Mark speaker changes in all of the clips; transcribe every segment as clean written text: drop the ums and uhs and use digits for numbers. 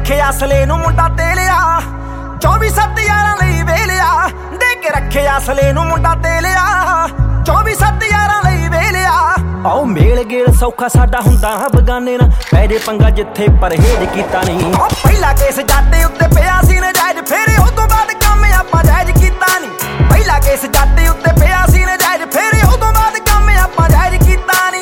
Speaker 1: रखे असले नूं मुंडा तेलिया 24/7 यारां लई वेलिया दे के रखे असले नूं मुंडा तेलिया 24/7 यारां लई वेलिया आओ मेल गेल सौखा साडा हुंदा बगाने ना पै जे पंगा जिथे परहेज कीता नहीं पहला केस जाटे उत्ते पिया सी नजायज फिर उदों बाद काम आपां जायज कीता नहीं पहला केस जाटे उत्ते पिया सी नजायज फिर उदों बाद काम आपां जायज कीता नहीं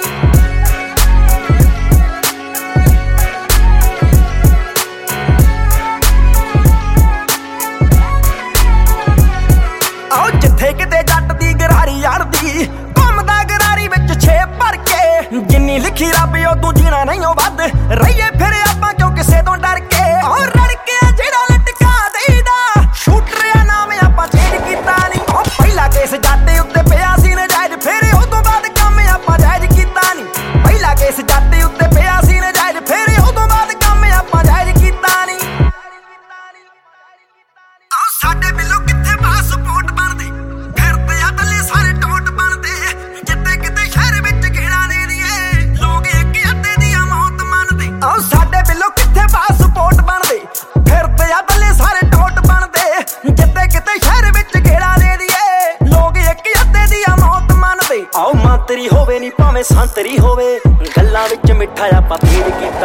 Speaker 1: जिथे किते जट दी गरारी अड़दी घुमदा गरारी विच छे भर के जिन्नी लिखी रब उदों जीना नहीं वध रहीए फिर आपां क्यों किसे तो डर के और रड़के जेड़ा लटका देईदा शूटर आ नाम आपां चेंज कीता नहीं पहला केस जाटे उत्ते पिया सी नजायज फिर उदों बाद काम आपां जायज कीता नहीं पहला केस जाटे उत्ते पिया सी नजायज फिर उदों बाद काम आपां जायज कीता नहीं आओ साडे बिल्लो किथे पासपोर्ट बनदे फिरदे आ टल्ले सारे टोट बनदे जिथे किते शहर विच घेड़ा दे दीए लोग एक अद्दे दी मौत मनदे आओ साडे बिल्लो किथे पासपोर्ट बनदे फिरदे आ टल्ले सारे टोट बनदे जिथे किते शहर विच घेड़ा दे दीए लोग एक अद्दे दी मौत मनदे आओ मंतरी होवे नी भावें संतरी होवे गल्लां विच मिठा आपां तेज कीता